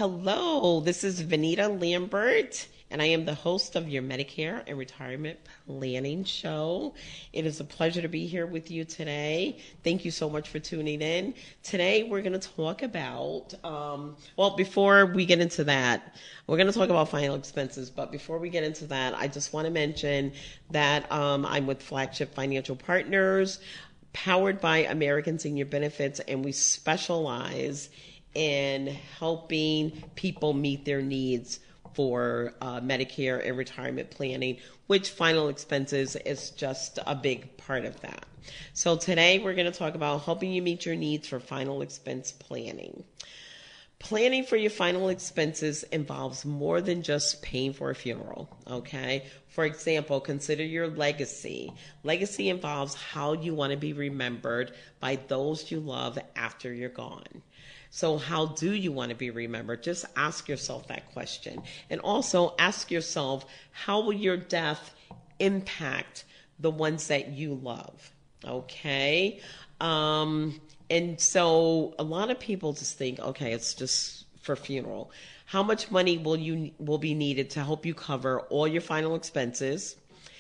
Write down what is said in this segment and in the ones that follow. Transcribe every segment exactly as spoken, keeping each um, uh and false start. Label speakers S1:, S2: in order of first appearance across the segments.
S1: Hello, this is Vanita Lambert, and I am the host of your Medicare and Retirement Planning Show. It is a pleasure to be here with you today. Thank you so much for tuning in. Today, we're going to talk about, um, well, before we get into that, we're going to talk about final expenses, but before we get into that, I just want to mention that um, I'm with Flagship Financial Partners, powered by American Senior Benefits, and we specialize in helping people meet their needs for uh, Medicare and retirement planning, which final expenses is just a big part of that. So today we're going to talk about helping you meet your needs for final expense planning. Planning for your final expenses involves more than just paying for a funeral, okay? For example, consider your legacy. Legacy involves how you want to be remembered by those you love after you're gone. So how do you want to be remembered? Just ask yourself that question. And also ask yourself, how will your death impact the ones that you love? Okay? Um, and so a lot of people just think, okay, it's just for funeral. How much money will you will be needed to help you cover all your final expenses?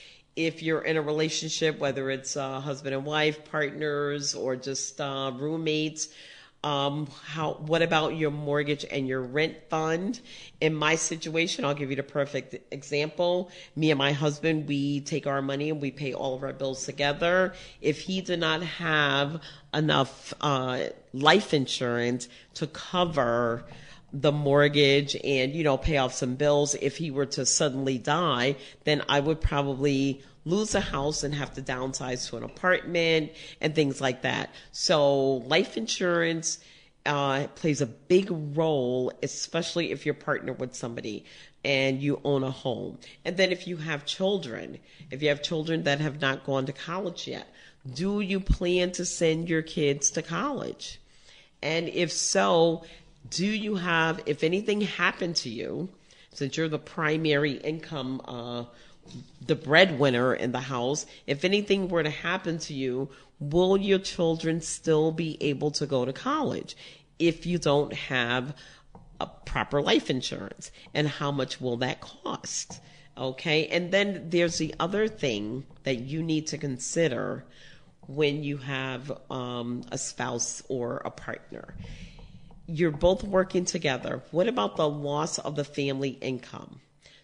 S1: If you're in a relationship, whether it's uh, husband and wife, partners, or just uh, roommates, Um, how, what about your mortgage and your rent fund? In my situation, I'll give you the perfect example. Me and my husband, we take our money and we pay all of our bills together. If he did not have enough uh, life insurance to cover the mortgage and, you know, pay off some bills, if he were to suddenly die, then I would probably lose a house and have to downsize to an apartment and things like that. So life insurance uh, plays a big role, especially if you're partnered with somebody and you own a home. And then if you have children, if you have children that have not gone to college yet, do you plan to send your kids to college? And if so, do you have, if anything happened to you, since you're the primary income uh the breadwinner in the house, if anything were to happen to you, will your children still be able to go to college if you don't have a proper life insurance? And how much will that cost? Okay. And then there's the other thing that you need to consider when you have um, a spouse or a partner. You're both working together. What about the loss of the family income?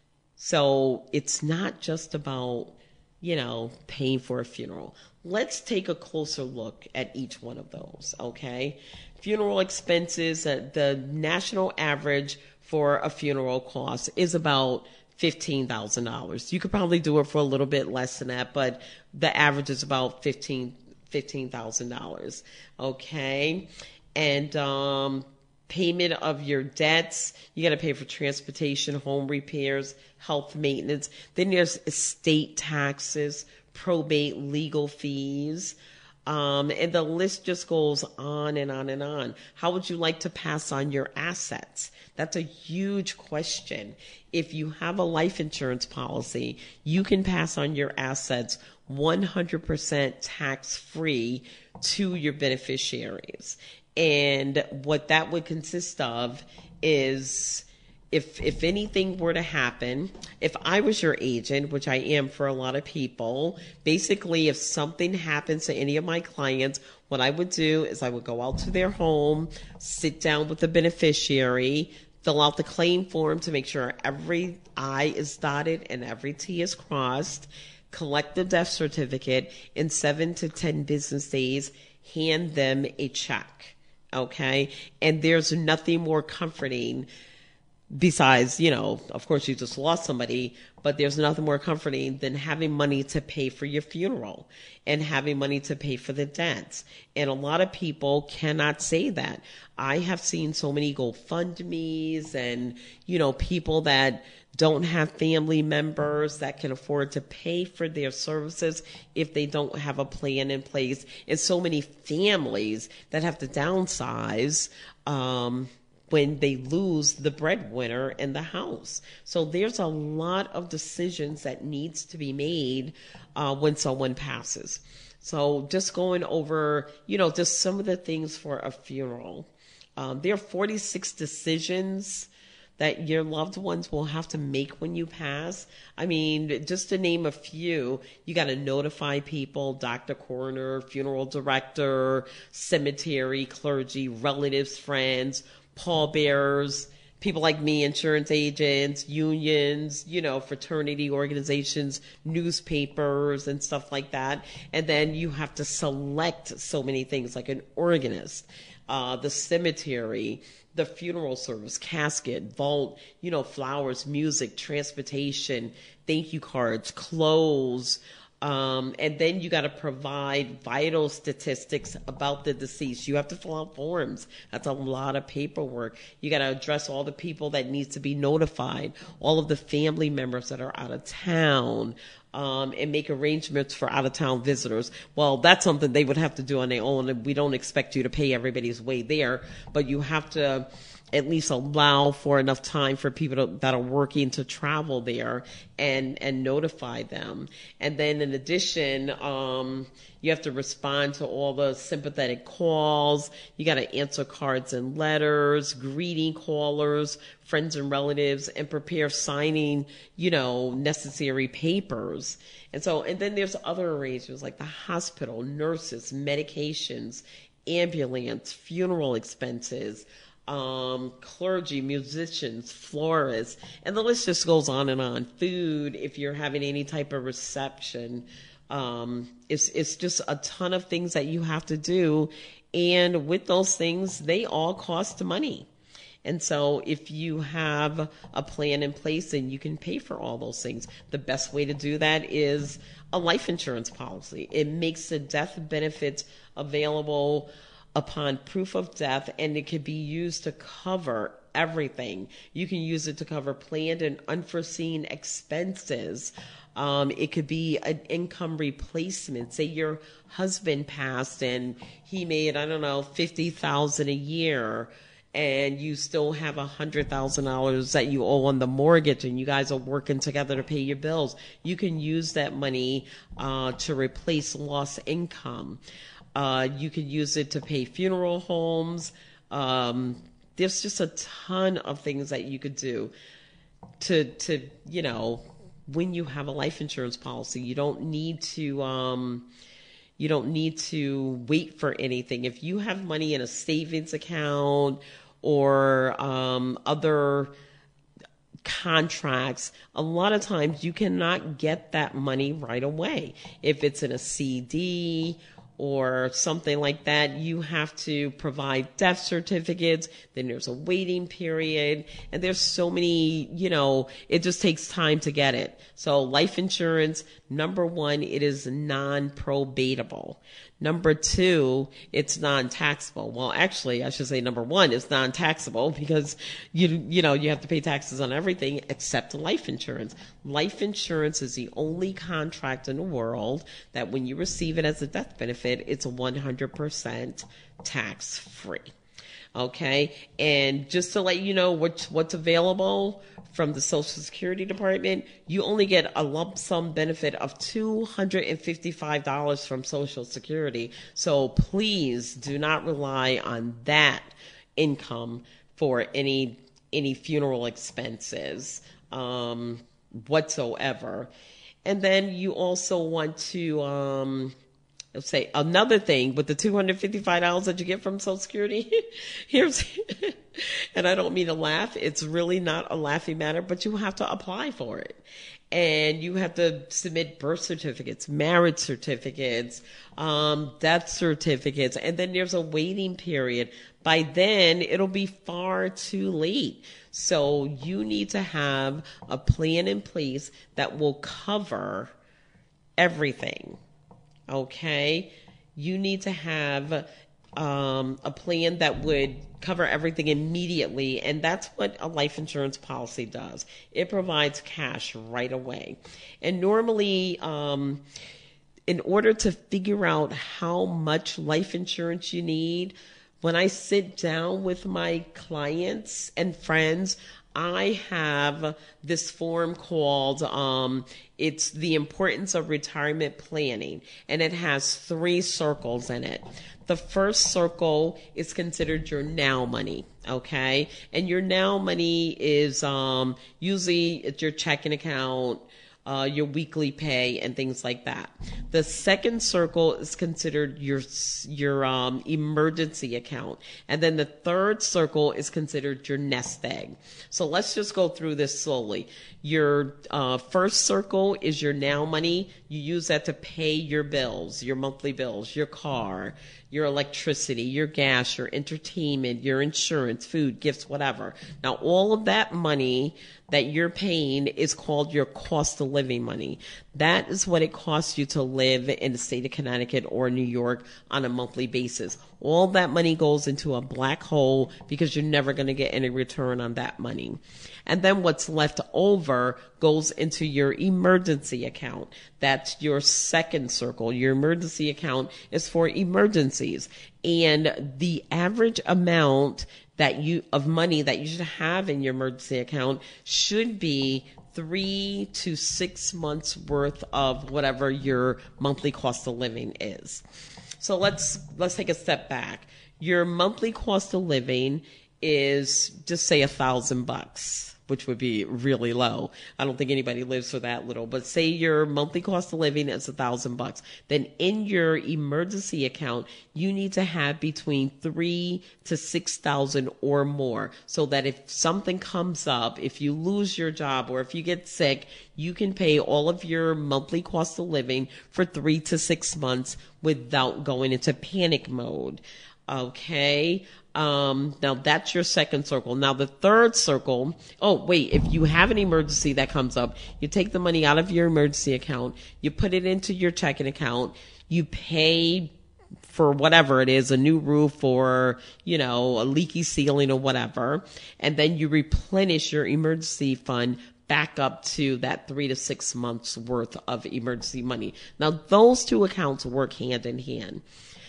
S1: So it's not just about, you know, paying for a funeral. Let's take a closer look at each one of those, okay? Funeral expenses, uh, the national average for a funeral cost is about fifteen thousand dollars. You could probably do it for a little bit less than that, but the average is about fifteen thousand dollars, okay? And um payment of your debts, you got to pay for transportation, home repairs, health maintenance. Then there's estate taxes, probate, legal fees. Um, and the list just goes on and on and on. How would you like to pass on your assets? That's a huge question. If you have a life insurance policy, you can pass on your assets one hundred percent tax-free to your beneficiaries. And what that would consist of is, if if anything were to happen, if I was your agent, which I am for a lot of people, basically if something happens to any of my clients, what I would do is I would go out to their home, sit down with the beneficiary, fill out the claim form to make sure every I is dotted and every T is crossed, collect the death certificate, in seven to ten business days, hand them a check. Okay. And there's nothing more comforting besides, you know, of course you just lost somebody, but there's nothing more comforting than having money to pay for your funeral and having money to pay for the debts. And a lot of people cannot say that. I have seen so many GoFundMe's and, you know, people that don't have family members that can afford to pay for their services if they don't have a plan in place. And so many families that have to downsize um, when they lose the breadwinner in the house. So there's a lot of decisions that needs to be made uh, when someone passes. So just going over, you know, just some of the things for a funeral. Um, there are forty-six decisions that your loved ones will have to make when you pass. I mean, just to name a few, you got to notify people, doctor, coroner, funeral director, cemetery, clergy, relatives, friends, pallbearers, people like me, insurance agents, unions, you know, fraternity organizations, newspapers and stuff like that. And then you have to select so many things like an organist, uh, the cemetery, the funeral service, casket, vault, you know, flowers, music, transportation, thank you cards, clothes. Um, and then you got to provide vital statistics about the deceased. You have to fill out forms. That's a lot of paperwork. You got to address all the people that needs to be notified, all of the family members that are out of town, um, and make arrangements for out of town visitors. Well, that's something they would have to do on their own. And we don't expect you to pay everybody's way there, but you have to at least allow for enough time for people to, that are working to travel there and, and notify them. And then in addition, um, you have to respond to all the sympathetic calls. You got to answer cards and letters, greeting callers, friends and relatives, and prepare signing, you know, necessary papers. And so, and then there's other arrangements like the hospital, nurses, medications, ambulance, funeral expenses, Um, clergy, musicians, florists, and the list just goes on and on. Food, if you're having any type of reception, um, it's it's just a ton of things that you have to do, and with those things, they all cost money. And so if you have a plan in place, then you can pay for all those things. The best way to do that is a life insurance policy. It makes the death benefits available upon proof of death, and it can be used to cover everything. You can use it to cover planned and unforeseen expenses. Um, it could be an income replacement. Say your husband passed and he made, I don't know, fifty thousand dollars a year, and you still have one hundred thousand dollars that you owe on the mortgage, and you guys are working together to pay your bills. You can use that money uh, to replace lost income. Uh, you could use it to pay funeral homes. Um, there's just a ton of things that you could do to, to, you know, when you have a life insurance policy, you don't need to, um, you don't need to wait for anything. If you have money in a savings account or, um, other contracts, a lot of times you cannot get that money right away. If it's in a C D or something like that, you have to provide death certificates. Then there's a waiting period, and there's so many, you know, it just takes time to get it. So life insurance, number one, it is non-probatable. Number two, it's non-taxable. Well, actually, I should say number one, it's non-taxable because you you know you have to pay taxes on everything except life insurance. Life insurance is the only contract in the world that when you receive it as a death benefit, it's one hundred percent tax-free. Okay, and just to let you know what's what's available from the Social Security Department, you only get a lump sum benefit of two hundred fifty-five dollars from Social Security. So please do not rely on that income for any any funeral expenses um, whatsoever. And then you also want to um, let's say another thing with the two hundred fifty-five dollars that you get from Social Security. Here's, and I don't mean to laugh. It's really not a laughing matter, but you have to apply for it. And you have to submit birth certificates, marriage certificates, um, death certificates, and then there's a waiting period. By then, it'll be far too late. So you need to have a plan in place that will cover everything. Okay, you need to have um, a plan that would cover everything immediately, and that's what a life insurance policy does. It provides cash right away. And normally, um, in order to figure out how much life insurance you need, when I sit down with my clients and friends, I have this form called, um, it's the importance of retirement planning, and it has three circles in it. The first circle is considered your now money, okay? And your now money is um, usually it's your checking account, Uh, your weekly pay, and things like that. The second circle is considered your your um, emergency account, and then the third circle is considered your nest egg. So let's just go through this slowly. Your uh, first circle is your now money. You use that to pay your bills, your monthly bills, your car, your electricity, your gas, your entertainment, your insurance, food, gifts, whatever. Now, all of that money that you're paying is called your cost of living money. That is what it costs you to live in the state of Connecticut or New York on a monthly basis. All that money goes into a black hole because you're never going to get any return on that money. And then what's left over goes into your emergency account. That's your second circle. Your emergency account is for emergencies. And the average amount that you of money that you should have in your emergency account should be three to six months worth of whatever your monthly cost of living is. So let's let's take a step back. Your monthly cost of living is, just say, a thousand bucks, which would be really low. I don't think anybody lives for that little, but say your monthly cost of living is a thousand bucks. Then in your emergency account, you need to have between three to six thousand or more, so that if something comes up, if you lose your job or if you get sick, you can pay all of your monthly cost of living for three to six months without going into panic mode. Okay. Um, now that's your second circle. Now the third circle, oh wait, if you have an emergency that comes up, you take the money out of your emergency account, you put it into your checking account, you pay for whatever it is, a new roof or, you know, a leaky ceiling or whatever, and then you replenish your emergency fund back up to that three to six months worth of emergency money. Now those two accounts work hand in hand.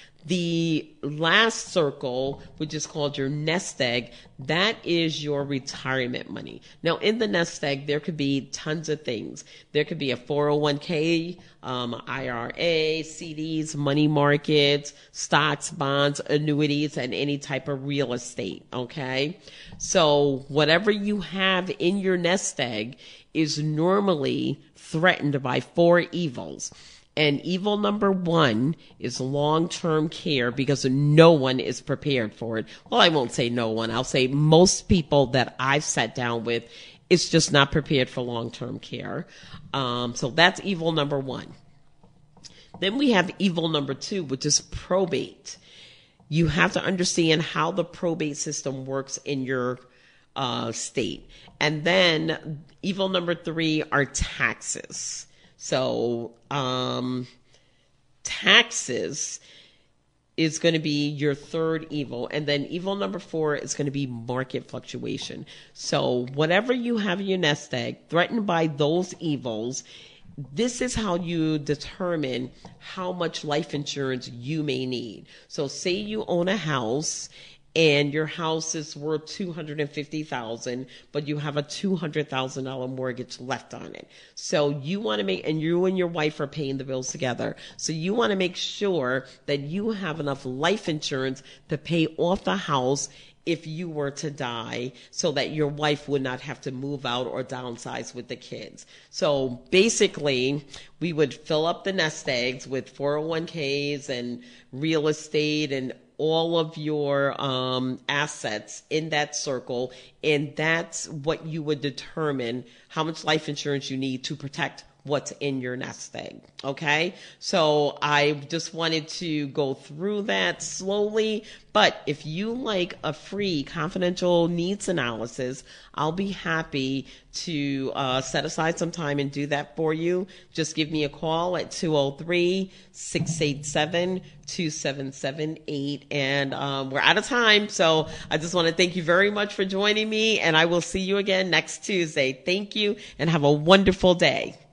S1: The last circle, which is called your nest egg, that is your retirement money. Now, in the nest egg, there could be tons of things. There could be a four oh one k, um, I R A, C Ds, money markets, stocks, bonds, annuities, and any type of real estate, okay? So whatever you have in your nest egg is normally threatened by four evils. And evil number one is long-term care, because no one is prepared for it. Well, I won't say no one. I'll say most people that I've sat down with, it's just not prepared for long-term care. Um, so that's evil number one. Then we have evil number two, which is probate. You have to understand how the probate system works in your uh, state. And then evil number three are taxes. So, um, taxes is going to be your third evil. And then evil number four is going to be market fluctuation. So whatever you have in your nest egg, threatened by those evils, this is how you determine how much life insurance you may need. So say you own a house and your house is worth two hundred fifty thousand dollars, but you have a two hundred thousand dollars mortgage left on it. So you want to make, and you and your wife are paying the bills together. So you want to make sure that you have enough life insurance to pay off the house if you were to die, so that your wife would not have to move out or downsize with the kids. So basically, we would fill up the nest eggs with four oh one k's and real estate and all of your um, assets in that circle, and that's what you would determine how much life insurance you need to protect what's in your nest egg. Okay, so I just wanted to go through that slowly, but if you like a free confidential needs analysis, I'll be happy to uh, set aside some time and do that for you. Just give me a call at two oh three, six eight seven, two seven seven eight, and um, we're out of time, so I just want to thank you very much for joining me, and I will see you again next Tuesday. Thank you, and have a wonderful day.